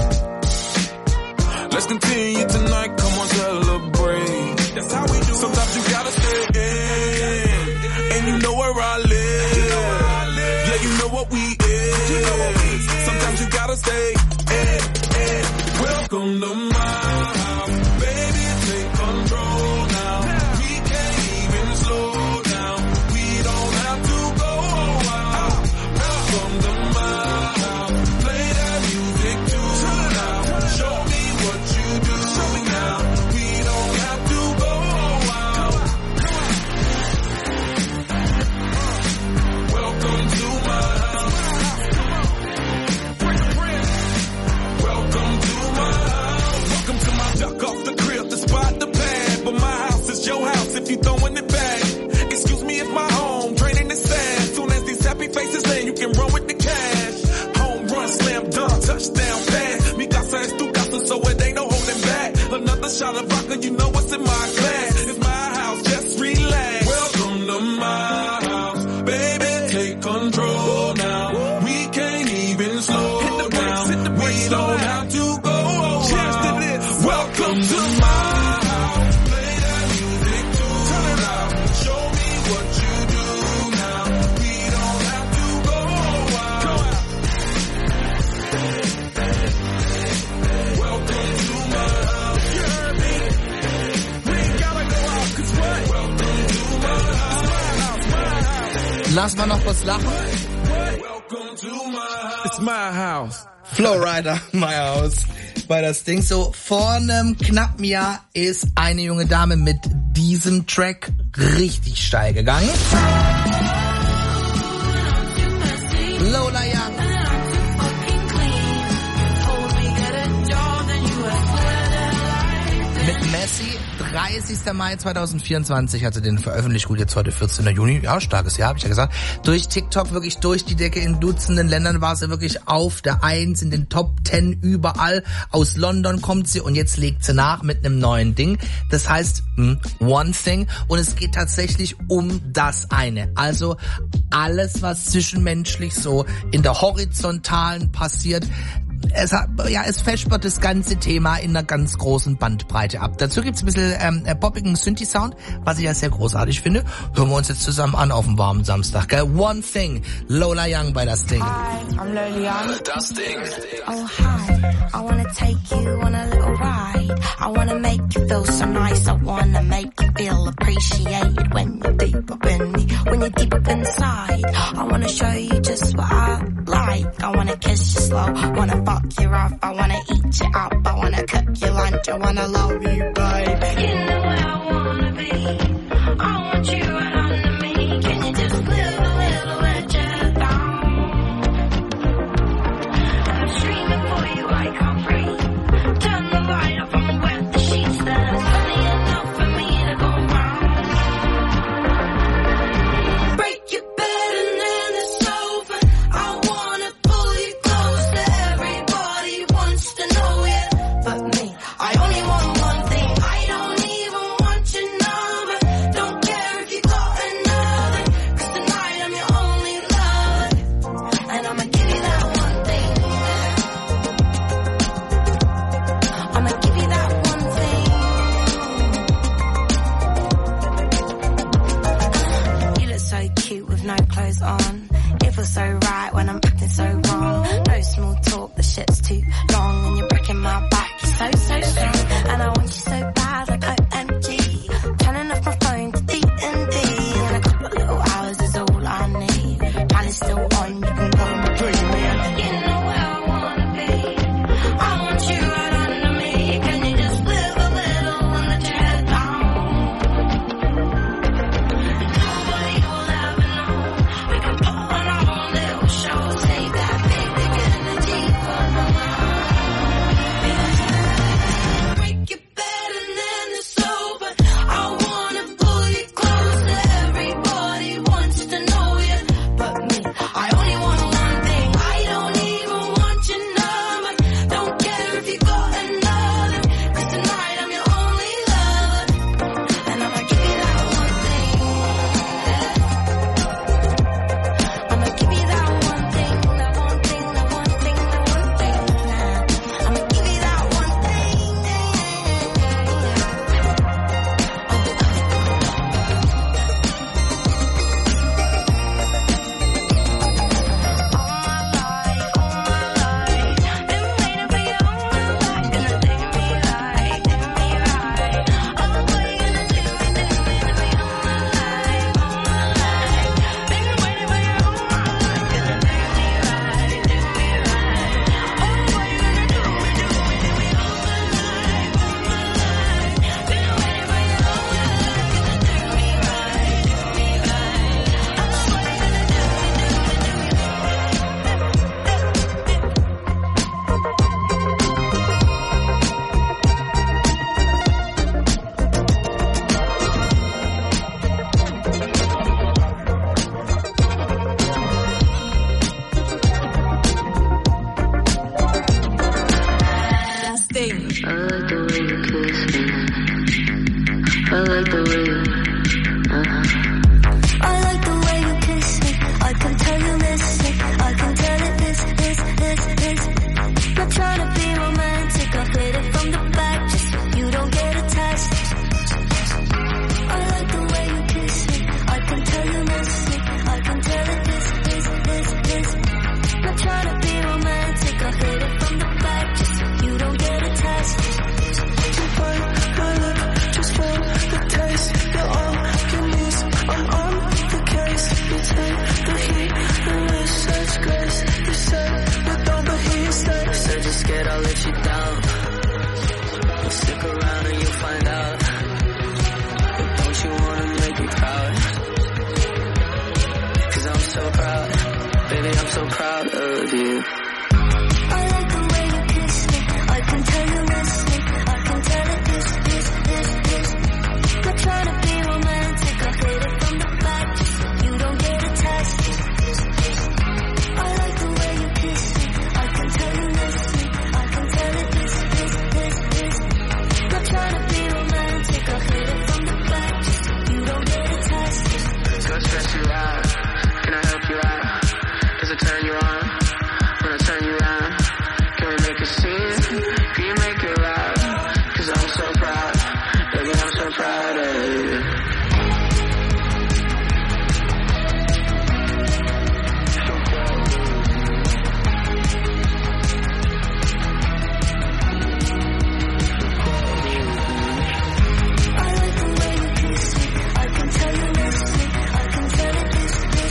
Let's continue tonight, come on, celebrate. That's how we do. Sometimes you gotta stay in, and you know where I live. Yeah, you know what we is. Sometimes you gotta stay in. Welcome to my house, baby, take control now. We can't even slow down. We don't have to go a while. Welcome to my house, play that music too loud. Show me what you do now. We don't have to go a while. Welcome to my house. Welcome to my house. Welcome to my duck off the crib, the spot, the pad. But my house is your house if you throwing it back. Excuse me if my home draining is sad. Soon as these happy faces land, you can run with the cash. Home run, slam dunk, touchdown pass. Mi casa es tu casa, so it ain't no holding back. Another shot of vodka, you know what's in my glass. It's my house, just relax. Welcome to my house, baby, take control now. We can't even slow down. We don't have to go. Cheers to this. Welcome to my house. Play that music too loud. Show me what you do now. We don't have to go a while. Welcome to my house. You heard me? We ain't gotta go out, 'cause what? Welcome to my house. My house. Lass mal noch was lachen. Welcome to my house. It's my house. Flowrider, My House. Weil das Ding so vor einem knappen Jahr ist eine junge Dame mit diesem Track richtig steil gegangen. Lola Young. Mit Messi, 30. Mai 2024 hat sie den veröffentlicht. Gut, jetzt heute 14. Juni. Ja, starkes Jahr, habe ich ja gesagt. Durch TikTok wirklich durch die Decke. In Dutzenden Ländern war sie wirklich auf der 1, in den Top 10 überall. Aus London kommt sie und jetzt legt sie nach mit einem neuen Ding. Das heißt One Thing. Und es geht tatsächlich um das eine. Also alles, was zwischenmenschlich so in der Horizontalen passiert. Es feschbert das ganze Thema in einer ganz großen Bandbreite ab. Dazu gibt's ein bisschen poppigen Synthi-Sound, was ich ja sehr großartig finde. Hören wir uns jetzt zusammen an auf dem warmen Samstag. Gell? One Thing, Lola Young bei Das Ding. Hi, I'm Lola Young. Das Ding. Oh hi, I wanna take you on a little ride. I wanna make you feel so nice. I wanna make you feel appreciated when you're deep up in me, when you're deep up inside. I wanna show you just what I like. I wanna kiss you slow, wanna fuck you rough. I wanna eat you up, I wanna cook you lunch. I wanna love you, baby. You know where I wanna be. I want you right under me. Can you just live a little bit just down? I'm streaming for you, I can't breathe. Turn the light up and wet the sheets. There's plenty enough for me to go round. Break your bed and then it's over. I wanna pull you closer. Everybody wants to know it, but me. I only want one thing. I don't even want your number. Don't care if you got another, 'cause tonight I'm your only lover, and I'ma give you that one thing. I'ma give you that one thing. You look so cute with no clothes on. It feels so right when I'm acting so wrong. No small talk, the shit's too long and you're breaking my back. You're so strong and I want you so bad, like OMG. Turning off my phone to D&D and a couple of little hours is all I need. Plan is still on, you can go and bring me. You know where I wanna be. I want you right under me. Can you just live a little and let your head down? Nobody will ever know. We can put on our own little show. Save that big ticket energy for the break you better than it's over. I wanna pull you closer. Everybody wants to know you, but me. I only want one thing. I don't even want your number. Don't care if you got another. 'Cause tonight I'm your only lover, and I'ma give you that one thing. I'ma give you that one thing, that one thing, that one thing, that one thing. I'ma give you that one thing. I like the way you kiss me. I can tell you miss it. I can tell it this. Not trying to be romantic. I'll hit it from the back just so you don't get attached. I like the way you kiss me. I can tell you miss it. I can tell it this. Not trying to be romantic. I'll hit it from the back just so you don't get attached. To find my love, just for the taste. You're all you need. I'm on the case. You take the heat, and with such grace. You said, but don't believe that. Said you're scared I'll let you down. Well, stick around and you'll find out. Don't you wanna make me proud? 'Cause I'm so proud. Baby, I'm so proud of you. I like the way you kiss me. I can tell you miss me. I can tell it this. Not trying to be romantic. I'll hit it from the back just so you don't get attached. I like the way you kiss me. I can tell you miss me. I can tell it this. Not trying to be romantic. I'll hit it from the back just so you don't get attached. Go stress you out. Can I help you out? Does it turn you on? When I turn you around, can we make a scene? Can you make it loud? 'Cause I'm so proud. Baby, I'm so proud of you. I like the way you kiss me. I can tell you miss me. I can tell it this.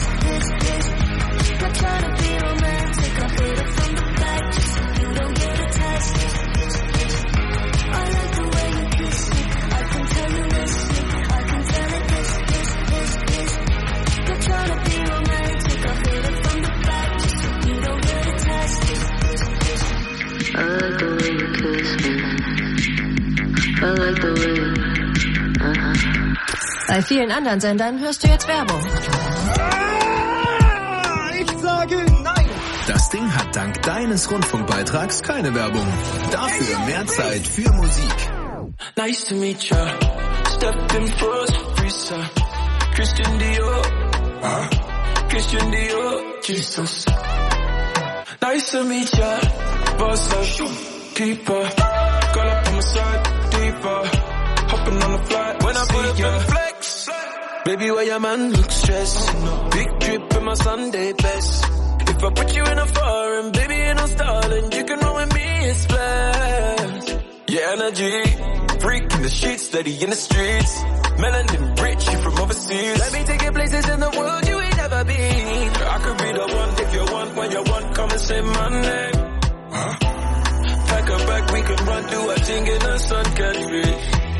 Not trying to be romantic. I'll hit it from the back just so you don't get attached. I like the way you kiss me. I can tell you miss me. I can tell it this. Not trying to be romantic. I'll hit it from the back just so you don't get attached. I like the way you kiss me. I like the way. Bei vielen anderen Sendern hörst du jetzt Werbung. Ich sage nein. Das Ding hat dank deines Rundfunkbeitrags keine Werbung. Dafür mehr Zeit für Musik. Nice to meet ya. Step in first, Risa. Christian Dior. Christian Dior. Jesus. Nice to meet ya. Boss up. Keeper. Girl up on my side. Deeper. Hopping on the flight. When I put up in the flex. Baby, why your man look stressed? Big drip in my Sunday best. If I put you in a foreign, baby, ain't no stalling. You can roll with me and splash. Your energy, freak in the sheets, steady in the streets. Melanin rich, you from overseas. Let me take you places in the world you ain't never been. I could be the one if you want, when you want, come and say my name. Pack a bag, we can run, do a thing in the sun, can't reach.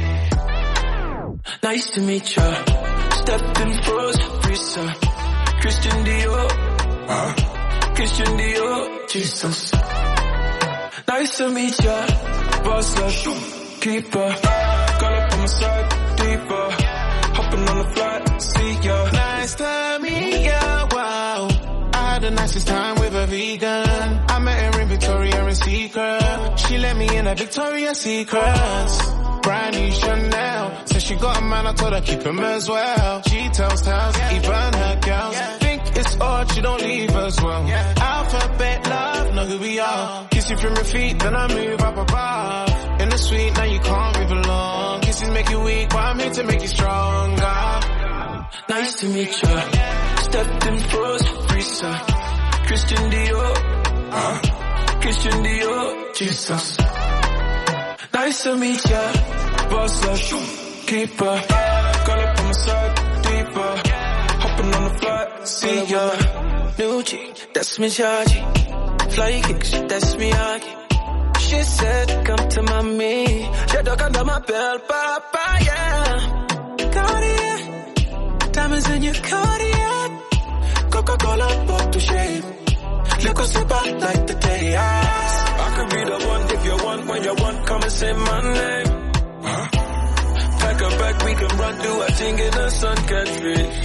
Nice to meet ya. Stepped in first, Risa. Christian Dior. Christian Dior. Jesus. Nice to meet ya. Boss like keeper. Call up on my side, deeper. Hopping on the flight, see ya. Nice to meet ya, wow. I had the nicest time with a vegan. I met her in Victoria and Secret. She let me in a Victoria's Secrets. Brand new Chanel. Said she got a man, I told her keep him as well. She tells tales, even her girls. Think it's odd, she don't leave as well. Alphabet love, know who we are. Kiss you from your feet, then I move up above. In the suite, now you can't move along. Kisses make you weak, but I'm here to make you stronger. Nice to meet ya. Stepped in first, Risa. Christian Dior. Christian Dior. Jesus. Nice to meet ya. Boss like keeper. Call up on my side, deeper. Hopping on the flight, see ya. New G, that's me chargy. Fly kicks, that's me Aki. She said, come to mommy. She dug under my belt, papa, yeah. Cartier, diamonds in your Cartier. Coca-Cola, bought to shave. Look us about like the day I could be the one if you want, when you want, come and say my name. Pack a bag, we can run, do a thing in the sun, can't reach.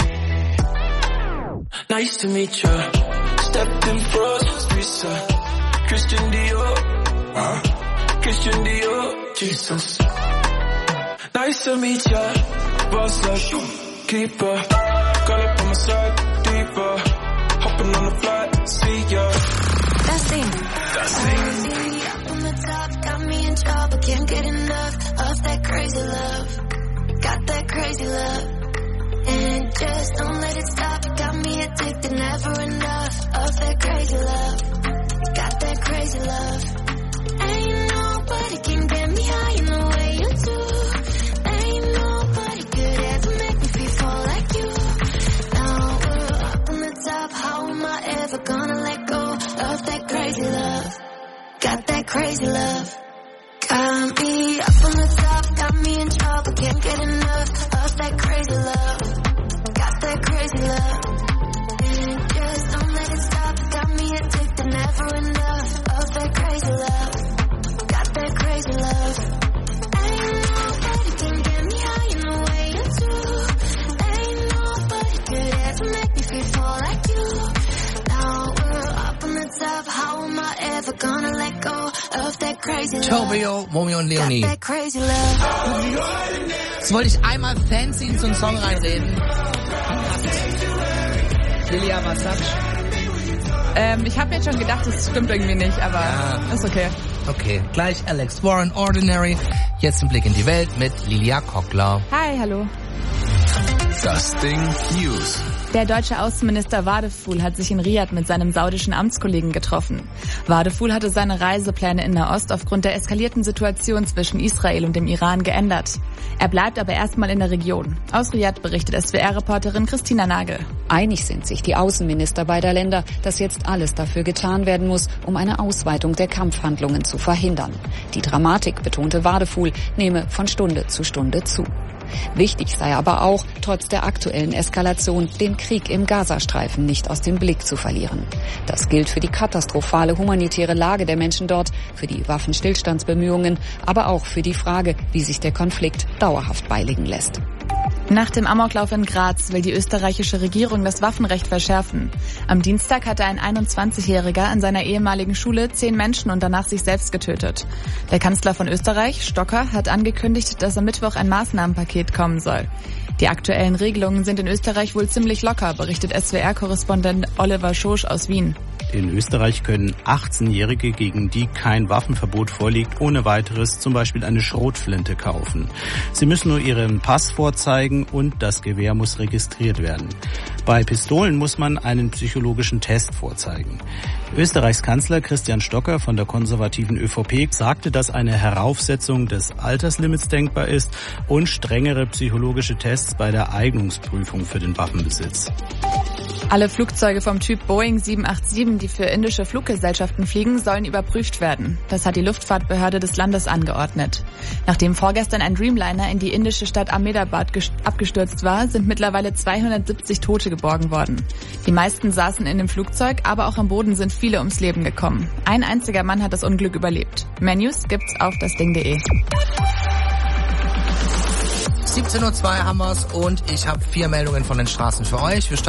Nice to meet ya. Stepped in first, Risa. Christian Dior. Christian Dior. Jesus. Nice to meet ya. Boss like keeper. Call up on my side, deeper. Hopping on the flight, see ya. Das Ding. Up on the top, got me in trouble. Can't get enough of that crazy love. Got that crazy love. And just don't let it stop. Got me addicted, never enough of that crazy love. Got that crazy love. Ain't nobody can get me high in the way you do. Ain't nobody could ever make me feel fall like you. Now we're up on the top. How am I ever gonna let go of that crazy love? Got that crazy love. Got me up on the top. Got me in trouble. Can't get enough of that crazy love. Got that crazy love. And just don't let it stop. Got me addicted, never enough of that crazy love. Got that crazy love. Ain't nobody can get me high in the way you do. Ain't nobody could ever make me feel fall like you. Now we're up on the top. How am I ever gonna let go of that crazy love? Tobio, Romeo und Leonie. Got that crazy love. Jetzt wollte ich einmal fancy in so einen Song reinreden. Lilia, was sagst du? Ich habe jetzt schon gedacht, das stimmt irgendwie nicht, aber ist okay. Okay, gleich Alex Warren, Ordinary. Jetzt ein Blick in die Welt mit Lilia Kockler. Hi, hallo. Das Ding News. Der deutsche Außenminister Wadeful hat sich in Riad mit seinem saudischen Amtskollegen getroffen. Wadeful hatte seine Reisepläne in Nahost aufgrund der eskalierten Situation zwischen Israel und dem Iran geändert. Er bleibt aber erstmal in der Region. Aus Riad berichtet SWR-Reporterin Christina Nagel. Einig sind sich die Außenminister beider Länder, dass jetzt alles dafür getan werden muss, um eine Ausweitung der Kampfhandlungen zu verhindern. Die Dramatik, betonte Wadeful, nehme von Stunde zu Stunde zu. Wichtig sei aber auch, trotz der aktuellen Eskalation, den Krieg im Gazastreifen nicht aus dem Blick zu verlieren. Das gilt für die katastrophale humanitäre Lage der Menschen dort, für die Waffenstillstandsbemühungen, aber auch für die Frage, wie sich der Konflikt dauerhaft beilegen lässt. Nach dem Amoklauf in Graz will die österreichische Regierung das Waffenrecht verschärfen. Am Dienstag hatte ein 21-Jähriger an seiner ehemaligen Schule 10 Menschen und danach sich selbst getötet. Der Kanzler von Österreich, Stocker, hat angekündigt, dass am Mittwoch ein Maßnahmenpaket kommen soll. Die aktuellen Regelungen sind in Österreich wohl ziemlich locker, berichtet SWR-Korrespondent Oliver Schosch aus Wien. In Österreich können 18-Jährige, gegen die kein Waffenverbot vorliegt, ohne weiteres zum Beispiel eine Schrotflinte kaufen. Sie müssen nur ihren Pass vorzeigen und das Gewehr muss registriert werden. Bei Pistolen muss man einen psychologischen Test vorzeigen. Österreichs Kanzler Christian Stocker von der konservativen ÖVP sagte, dass eine Heraufsetzung des Alterslimits denkbar ist und strengere psychologische Tests bei der Eignungsprüfung für den Waffenbesitz. Alle Flugzeuge vom Typ Boeing 787, die für indische Fluggesellschaften fliegen, sollen überprüft werden. Das hat die Luftfahrtbehörde des Landes angeordnet. Nachdem vorgestern ein Dreamliner in die indische Stadt Ahmedabad abgestürzt war, sind mittlerweile 270 Tote geborgen worden. Die meisten saßen in dem Flugzeug, aber auch am Boden sind viele ums Leben gekommen. Ein einziger Mann hat das Unglück überlebt. Mehr News gibt's auf dasding.de. 17:02 haben wir's und ich habe 4 Meldungen von den Straßen für euch. Wir starten